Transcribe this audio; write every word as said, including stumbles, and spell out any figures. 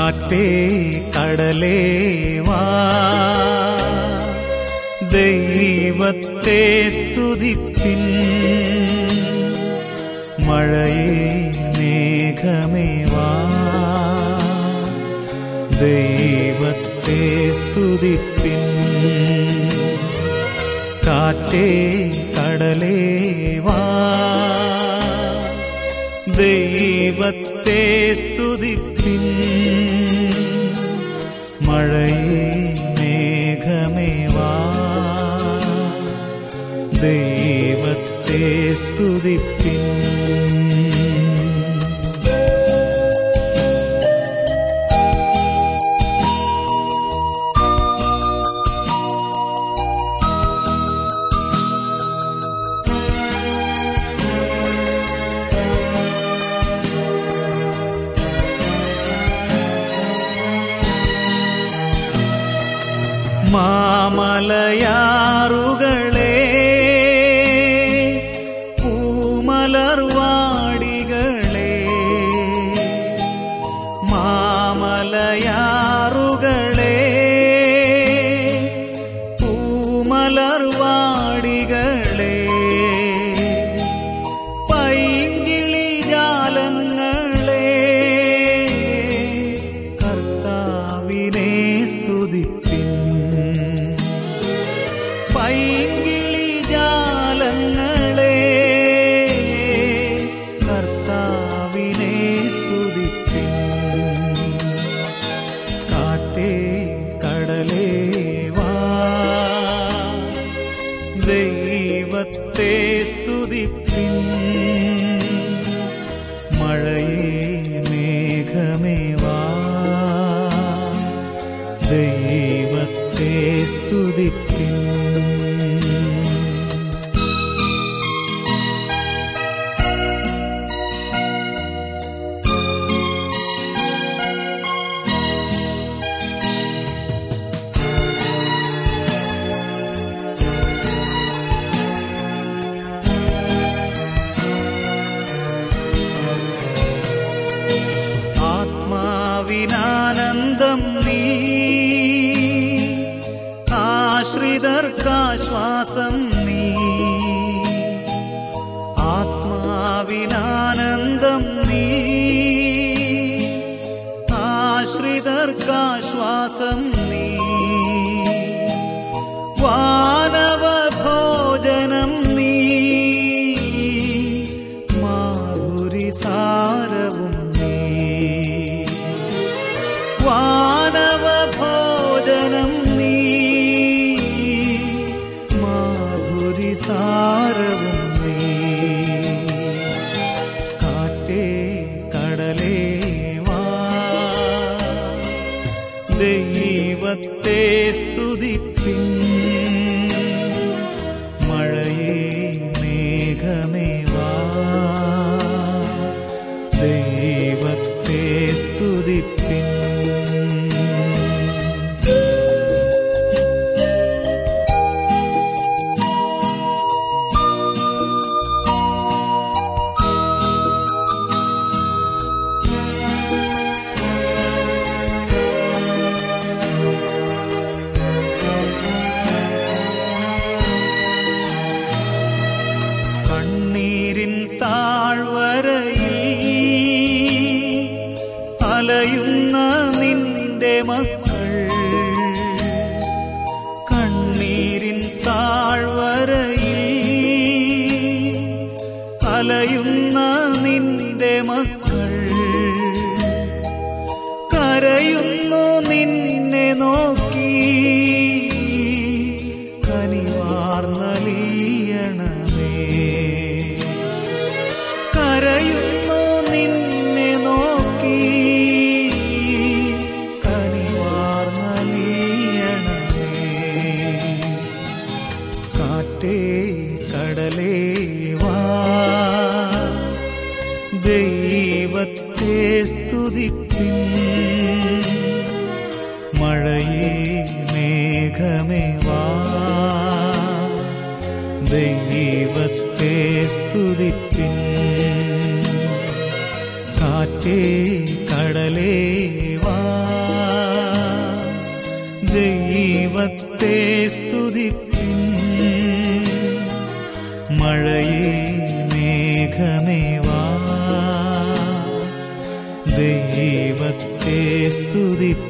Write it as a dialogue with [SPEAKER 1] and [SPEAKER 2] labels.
[SPEAKER 1] കാറ്റേ കടലേ വാ, ദൈവത്തെ സ്തുതിപ്പിൻ. മഴയേ മേഘമേ വാ, ദൈവത്തെ സ്തുതിപ്പിൻ. കാറ്റേ കടലേ വാ, ദൈവത്തെ സ്തുതിപ്പിൻ. മഴയേ മേഘമേ വാ, ദൈവത്തെ സ്തുതിപ്പിൻ. മാമലയാറുകളേ, പൂമലർവാടികളേ, മാമലയാറുകളേ, പൂമലർവാടികളേ, പൈങ്കിളി ജാലങ്ങളേ, കർത്താവിനെ സ്തുതിപ്പിൻ. പൈങ്കിളി ജാലങ്ങളേ, കർത്താവിനെ സ്തുതിപ്പിൻ. കാറ്റേ കടലേ വാ, ദൈവത്തെ സ്തുതിപ്പിൻ. മഴയേ മേഘമേ വാ, ദൈവത്തെ സ്തുതിപ്പിൻ. ആത്മാവിനാനന്ദം നീ, ആശ്രിതർക്കാശ്വാസം നീ. ആത്മാവിനാനന്ദം നീ, ആശ്രിതർക്കാശ്വാസം നീ. വാനവഭോജനം നീ, മാധുരിസാരവും നീ. വാനവഭോജനം നീ, മാധുരിസാരവും നീ. കാറ്റേ കടലേ വാ, ദൈവത്തെ സ്തുതിപ്പിൻ. മഴയേ മേഘമേ വാ, ദൈവത്തെ സ്തുതിപ്പിൻ. കണ്ണീരിൻ താഴ്വരയിൽ അലയുന്ന നിന്റെ മക്കൾ, കണ്ണീരിൻ താഴ്വരയിൽ അലയുന്ന നിന്റെ മക്കൾ, കരയുന്നു നിന്നെ നോക്കി, കനിവാർന്നലിയണമേ. കരയുന്നു നിന്നെ നോക്കി, കനിവാർന്നലിയണമേ. കാറ്റേ കടലേ വാ, ദൈവത്തെ സ്തുതിപ്പിൻ. മഴയേ മേഘമേ വാ, ദൈവത്തെ സ്തുതിപ്പിൻ. കാറ്റേ കടലേ വാ. ദൈവത്തെ സ്തുതിപ്പിൻ. മഴയേ മേഘമേ വാ, ദൈവത്തെ സ്തുതിപ്പിൻ.